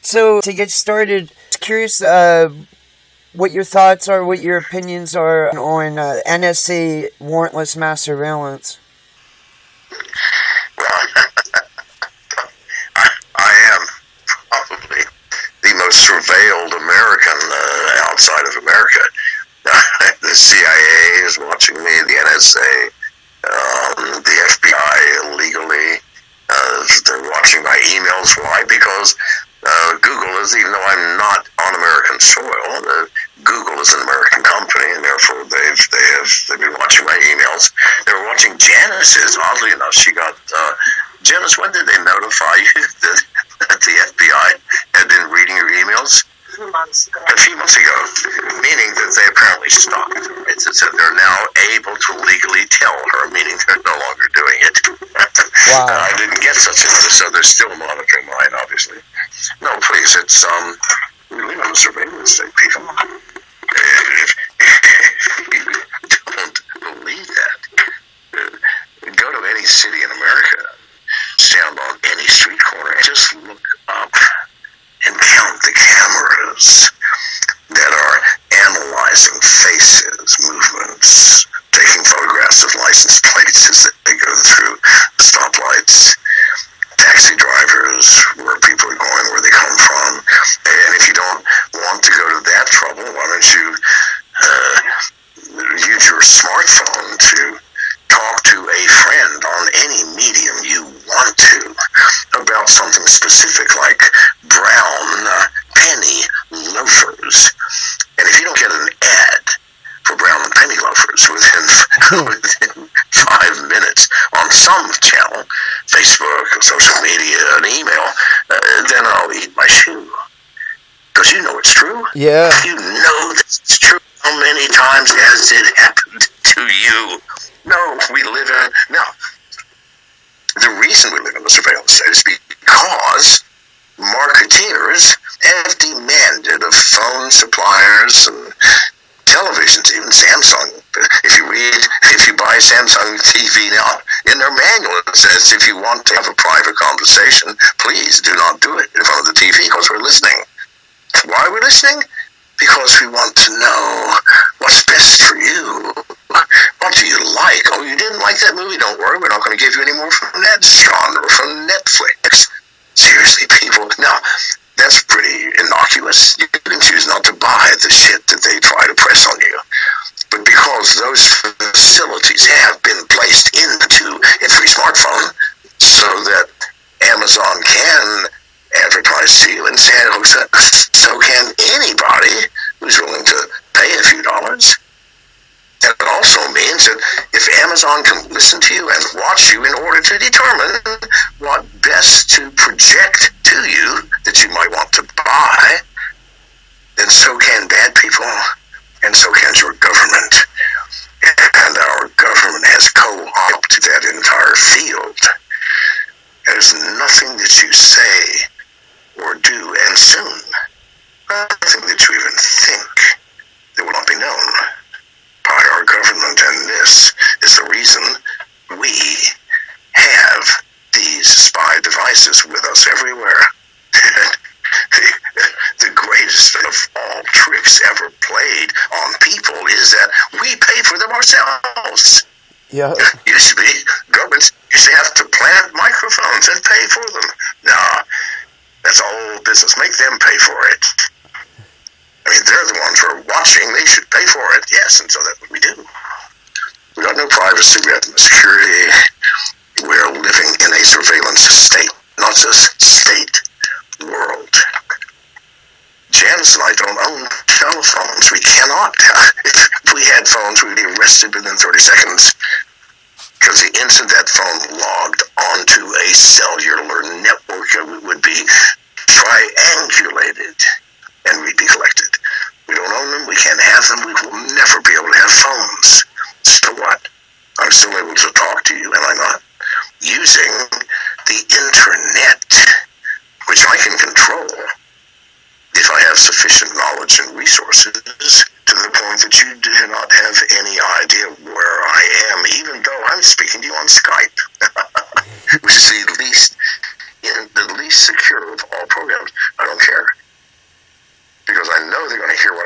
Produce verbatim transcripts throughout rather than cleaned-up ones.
So, to get started, curious uh, what your thoughts are, what your opinions are on uh, N S A warrantless mass surveillance. Well, I, I am probably the most surveilled American uh, outside of America. The C I A is watching me, the N S A, um, the F B I illegally. Uh, they're watching my emails. Why? Because uh, Google is, even though I'm not on American soil, uh, Google is an American company, and therefore they've they have they've been watching my emails. They were watching Janice's. Oddly enough, she got uh, Janice. When did they notify you that, that the F B I had been reading your emails? A few months ago. A few months ago, meaning that they apparently stopped. Right? So they're now able to legally tell her, meaning they're no longer doing it. Wow. I didn't get such a notice, so they're still monitoring mine, obviously. No, please, it's, um, we live in a surveillance state, people. If you don't believe that, go to any city in America, stand on any street corner, and just look up and count the cameras that are analyzing faces, movements, taking photographs of license plates as they go through the stoplights, taxi drivers, where people are going, where they come from. And if you don't want to go to that trouble, why don't you uh, use your smartphone to talk to a friend on any medium you want to about something specific like brown uh, penny loafers. And if you don't get an ad for brown and penny loafers within, within five minutes on some channel, Facebook, social media, an email, uh, then I'll eat my shoe. Because you know it's true. Yeah. You know that it's true. How many times has it happened to you? No, we live in... Now, the reason we live in the surveillance state is because marketeers have demanded of phone suppliers and televisions, even Samsung. If you read, if you buy Samsung T V now, in their manual it says if you want to have a private conversation, please do not do it in front of the T V because we're listening. Why are we listening? Because we want to know what's best for you. What do you like? Oh, you didn't like that movie? Don't worry, we're not going to give you any more from that genre or from Netflix. Seriously, people. Now, that's pretty innocuous. You can choose not to buy the shit that they try to press on you. But because those facilities have been placed into every smartphone so that Amazon can advertise to you and say, so can anybody who's willing to pay a few dollars. And it also means that if Amazon can listen to you and watch you in order to determine what best to project to you that you might want to buy, then so can bad people, and so can your government. And our government has co-opted that entire field. There's nothing that you say or do, and soon, nothing that you even think that will not be known by our government. And this is the reason we have these spy devices with us everywhere. the, the greatest of all tricks ever played on people is that we pay for them ourselves. Yeah. It used to be governments used to have to plant microphones and pay for them. Nah, that's all business. Make them pay for it. I mean, they're the ones who are watching. They should pay for it. Yes, and so that's what we do. We got no privacy. We have no security. We're living in a surveillance state, not just state world. Janice and I don't own telephones. We cannot. If we had phones, we'd be arrested within thirty seconds. Because the instant that phone logged onto a cellular network, it would be triangulated and we'd be collected. We don't own them. We can't have them. We will never be able to have phones. So what? I'm still able to talk to you, am I not? Using the internet, which I can control if I have sufficient knowledge and resources to the point that you do not have any idea where I am, even though I'm speaking to you on Skype, which is the least, in the least secure of all programs. I don't care.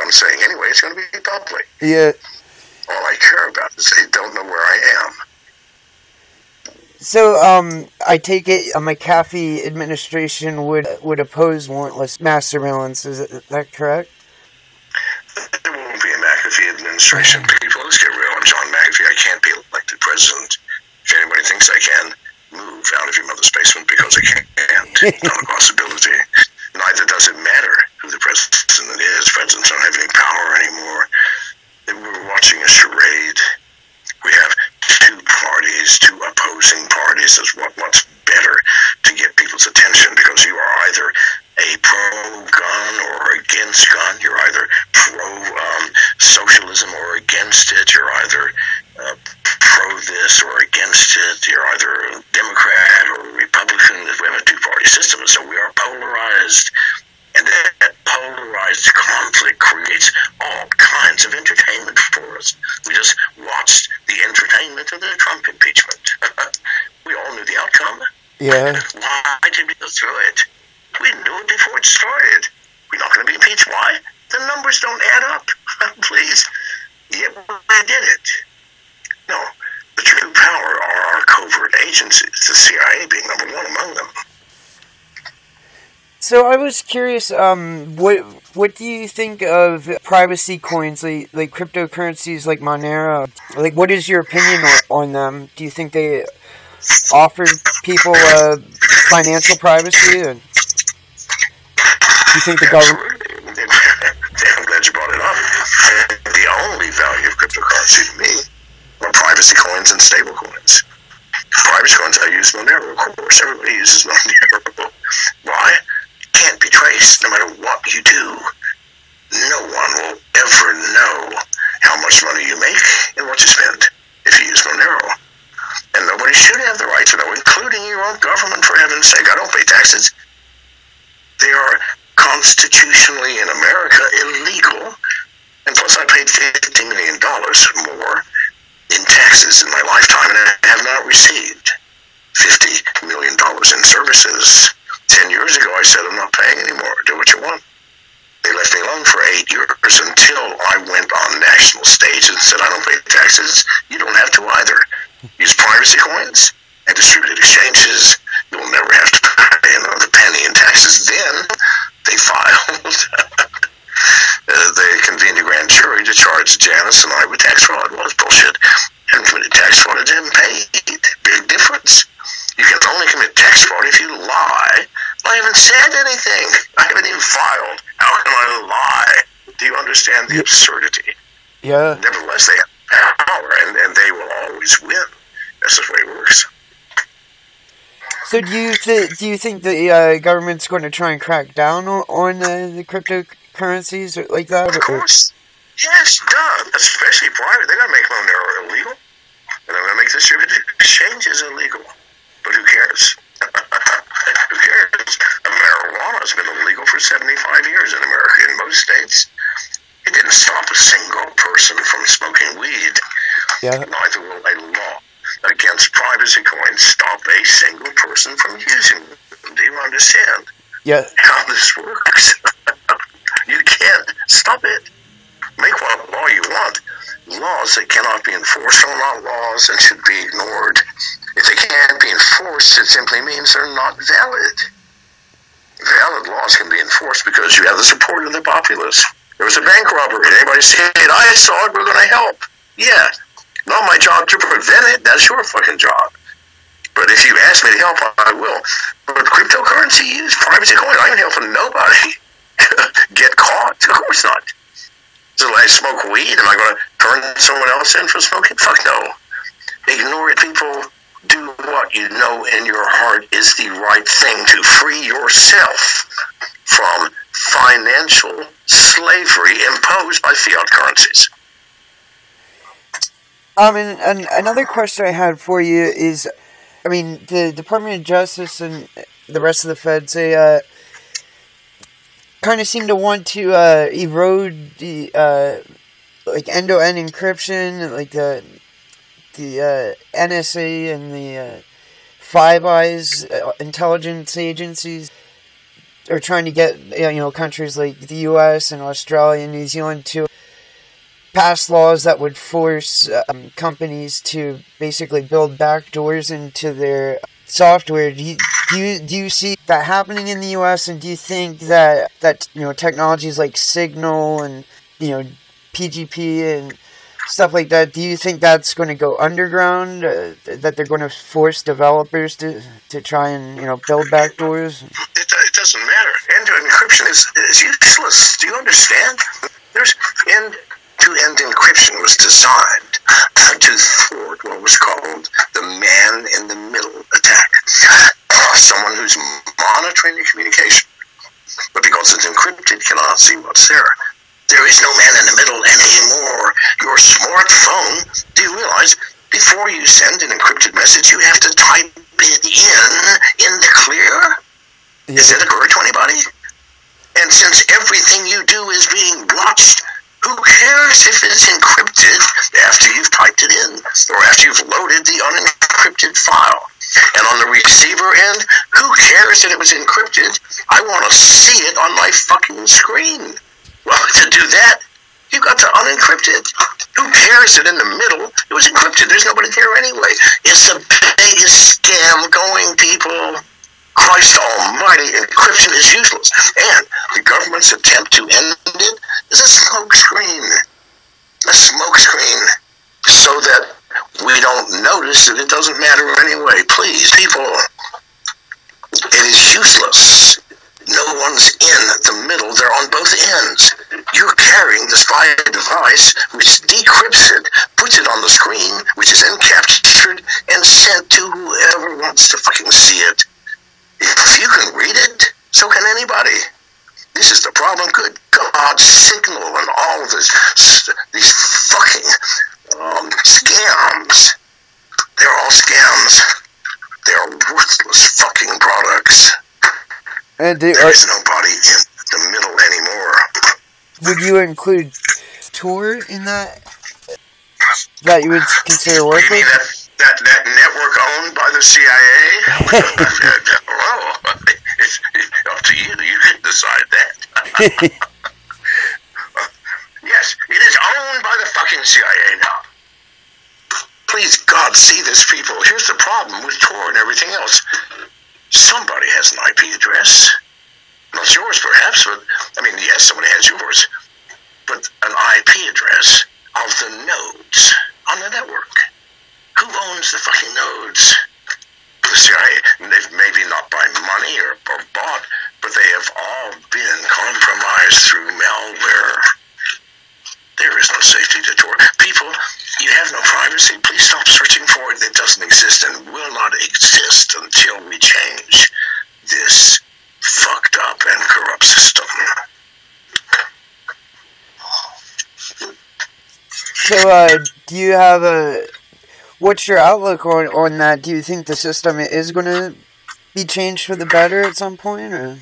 I'm saying anyway, it's going to be public. Yeah. All I care about is they don't know where I am. So, um, I take it a McAfee administration would would oppose warrantless mass surveillance. Is that correct? There won't be a McAfee administration. People, let's get real. I'm John McAfee. I can't be elected president. If anybody thinks I can, move out of your mother's basement because I can't. Not a possibility. Neither does it matter who the president is. Presidents don't have any power anymore. We're watching a charade. We have two parties, two opposing parties. Is what what's better to get people's attention, because you are either a pro-gun or against gun. You're either pro-socialism um, or against it. You're either uh, pro-this or against it. You're either a Democrat or a Republican. We have a two-party system, so we are polarized. And that polarized conflict creates all kinds of entertainment for us. We just watched the entertainment of the Trump impeachment. We all knew the outcome. Yeah. Why did we go through it? We knew it before it started. We're not going to be impeached. Why? The numbers don't add up. Please. Yeah, we did it. No. The true power are our covert agencies, the C I A being number one among them. So I was curious, um, what what do you think of privacy coins, like, like cryptocurrencies like Monero? Like, what is your opinion on, on them? Do you think they offer people uh, financial privacy? And do you think the government... I'm glad you brought it up. The only value of cryptocurrency to me are privacy coins and stable coins. Privacy coins, I use Monero, of course. Everybody uses Monero. Why? Can't be traced no matter what you do. No one will ever know how much money you make and what you spend if you use Monero. And nobody should have the right to know, including your own government, for heaven's sake. I don't pay taxes. They are constitutionally in America illegal. And plus I paid fifty million dollars more in taxes in my lifetime, and I have not received fifty million dollars in services. Ten years ago, I said, I'm not paying anymore. Do what you want. They left me alone for eight years until I went on national stage and said, I don't pay taxes. You don't have to either. Use privacy coins and distributed exchanges. You'll never have to pay another penny in taxes. Then they filed. uh, they convened a grand jury to charge Janice and I with tax fraud. Well, it's bullshit. And committed tax fraud and didn't pay. Big difference. You can only commit tax fraud if you lie. I haven't said anything. I haven't even filed. How can I lie? Do you understand the absurdity? Yeah. Nevertheless, they have power, and, and they will always win. That's the way it works. So do you th- do you think the uh, government's going to try and crack down on, on uh, the cryptocurrencies or like that? Of course. Yes, duh. Especially private. They're going to make Monero illegal. And they're going to make distributed exchanges illegal. But who cares? Who cares? Marijuana has been illegal for seventy-five years in America in most states. It didn't stop a single person from smoking weed. Yeah. Neither will a law against privacy coins stop a single person from using them. Do you understand Yeah. how this works? You can't stop it. Make what law you want. Laws that cannot be enforced are not laws and should be ignored. If they can't be enforced, it simply means they're not valid. Valid laws can be enforced because you have the support of the populace. There was a bank robbery. Anybody see it? I saw it. We're going to help. Yeah. Not my job to prevent it. That's your fucking job. But if you ask me to help, I will. But cryptocurrency is privacy coin. I ain't helping nobody get caught. Of course not. So I smoke weed. Am I going to turn someone else in for smoking? Fuck no. Ignore it, people. Do what you know in your heart is the right thing to free yourself from financial slavery imposed by fiat currencies. Um, and, and another question I had for you is, I mean, the Department of Justice and the rest of the feds, they uh, kind of seem to want to uh, erode the uh, like end-to-end encryption, like the the uh, N S A and the uh, Five Eyes uh, intelligence agencies. are trying to get, you know, countries like the U S and Australia and New Zealand to pass laws that would force um, companies to basically build backdoors into their software. Do you, do you do you see that happening in the U S, and do you think that that you know technologies like Signal and you know P G P and stuff like that, do you think that's going to go underground? Uh, that they're going to force developers to to try and you know build backdoors? It, it doesn't matter. End-to-end encryption is is useless. Do you understand? There's end. End-to-end encryption was designed to thwart what was called the man-in-the-middle attack. Uh, someone who's monitoring the communication, but because it's encrypted, cannot see what's there. There is no man in the middle anymore. Your smartphone, do you realize, before you send an encrypted message, you have to type it in in the clear? Yeah. Is that occur to anybody? And since everything you do is being watched, who cares if it's encrypted after you've typed it in or after you've loaded the unencrypted file? And on the receiver end, who cares that it was encrypted? I want to see it on my fucking screen. Well, to do that, you got to unencrypt it. Who cares that in the middle it was encrypted? There's nobody there anyway. It's the biggest scam going, people. Christ almighty, encryption is useless. And the government's attempt to end it is a smoke screen. A smoke screen. So that we don't notice that it doesn't matter anyway. Please, people, it is useless. No one's in the middle. They're on both ends. You're carrying the spy device, which decrypts it, puts it on the screen, which is then captured and sent to whoever wants to fucking see it. If you can read it, so can anybody. This is the problem. Good God, Signal and all of this, these fucking um, scams. They're all scams. They're worthless fucking products. And do, there is nobody in the middle anymore. Would you include Tor in that? That you would consider worthless? You mean that? That, that network owned by the C I A? Well, it's, it's up to you. You can decide that. Yes, it is owned by the fucking C I A now. Please, God, see this, people. Here's the problem with Tor and everything else. Somebody has an I P address. Not yours, perhaps, but, I mean, yes, somebody has yours. But an I P address of the nodes on the network. Who owns the fucking nodes? The C I A. They've maybe not by money or, or bought, but they have all been compromised through malware. There is no safety to Tor. People, you have no privacy. Please stop searching for it. It doesn't exist and will not exist until we change this fucked up and corrupt system. So, uh, do you have a... What's your outlook on, on that? Do you think the system is going to be changed for the better at some point, or?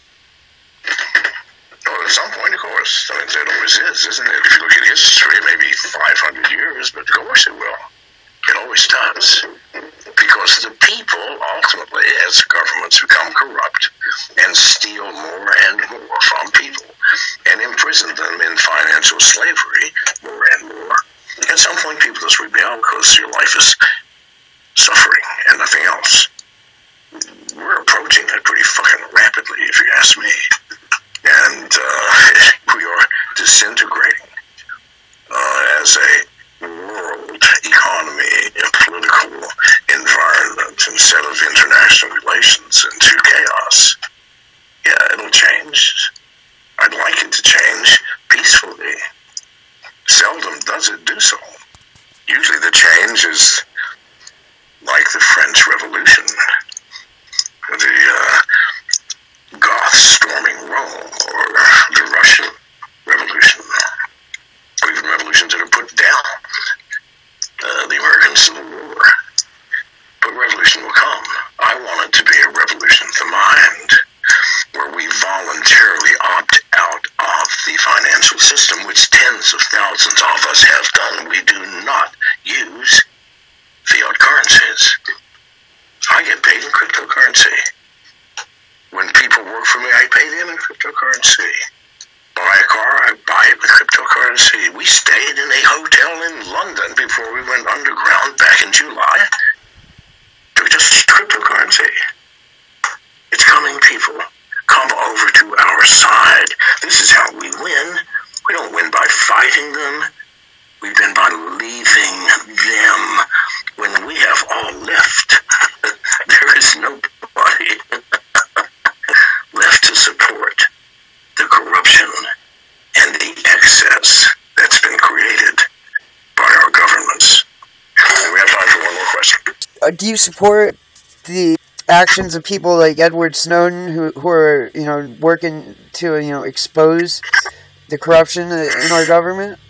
Well, at some point, of course. I mean, it always is, isn't it? If you look at history, maybe five hundred years, but of course it will. It always does. Because the people, ultimately, as governments become corrupt and steal more and more from people and imprison them in financial slavery more and more, at some point, people just rebel because your life is suffering and nothing else. We're approaching that pretty fucking rapidly, if you ask me. And uh, we are disintegrating uh, as a world economy and political environment instead of international relations into chaos. Yeah, it'll change. I'd like it to change peacefully. Seldom does it do so. Usually the change is like the French Revolution, the uh, Goths storming Rome, or the Russian Revolution, or even revolutions that are put down, uh, the American Civil War. But revolution will come. I want it to be a revolution of the mind, where we voluntarily opt out of the financial system, which tens of thousands of us have done. We do not use fiat currencies. I get paid in cryptocurrency. our side. This is how we win. We don't win by fighting them. We win by leaving them. When we have all left, there is nobody left to support the corruption and the excess that's been created by our governments. And we have time for one more question. Uh, do you support the actions of people like Edward Snowden, who who are, you know, working to, you know, expose the corruption in our government?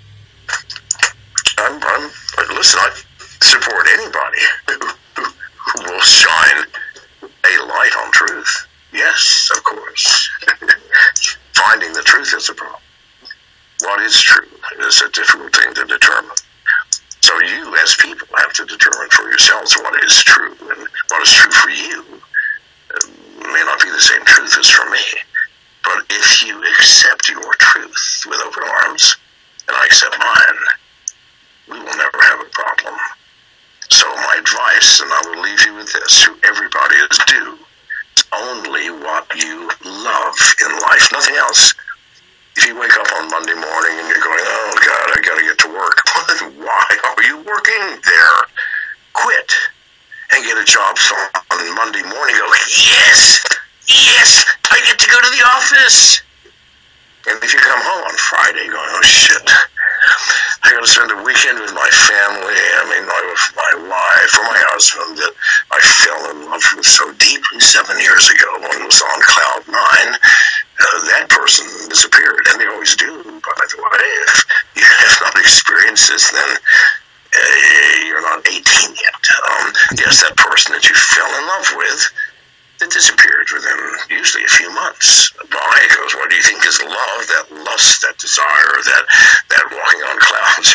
I'm, I'm listen. I support anybody who, who will shine a light on truth. Yes, of course. Finding the truth is a problem. What is true is a difficult thing to determine. So you, as people, have to determine for yourselves what is true, and what is true for you uh, may not be the same truth as for me. But if you accept your truth with open arms, and I accept mine, we will never have a problem. So my advice, and I will leave you with this, who everybody is due, is only what you love in life, nothing else. If you wake up on Monday morning and you're going, oh God, I gotta get to work. Why are you working there? Quit and get a job so on Monday morning go, yes, yes, I get to go to the office. And if you come home on Friday going, oh shit, I gotta spend a weekend with my family, I mean, with my wife or my husband that I fell in love with so deeply seven years ago when it was on cloud nine. Uh, that person disappeared, and they always do, by the way. If you have not experienced this, then uh, you're not eighteen yet. Um, yes, that person that you fell in love with, that disappeared within usually a few months. Bonnie goes, what do you think is love? That lust, that desire, that, that walking on clouds.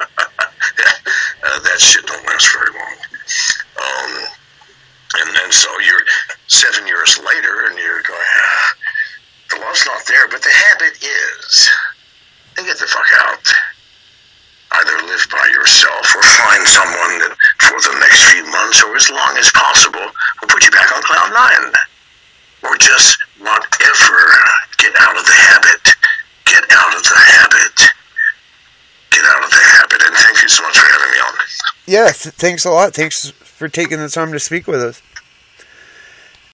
uh, that shit don't last very long. Um, and then so you're seven years later, and you're going, ah, the love's not there, but the habit is. Then get the fuck out. Either live by yourself or find someone that for the next few months or as long as possible will put you back on cloud nine. Or just whatever. Get out of the habit. Get out of the habit. Get out of the habit. And thank you so much for having me on. Yeah, th- thanks a lot. Thanks for taking the time to speak with us.